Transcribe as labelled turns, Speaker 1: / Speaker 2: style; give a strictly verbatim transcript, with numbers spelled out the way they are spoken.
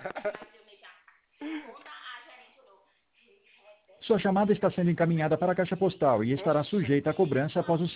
Speaker 1: Sua chamada está sendo encaminhada para a caixa postal e estará sujeita a cobrança após o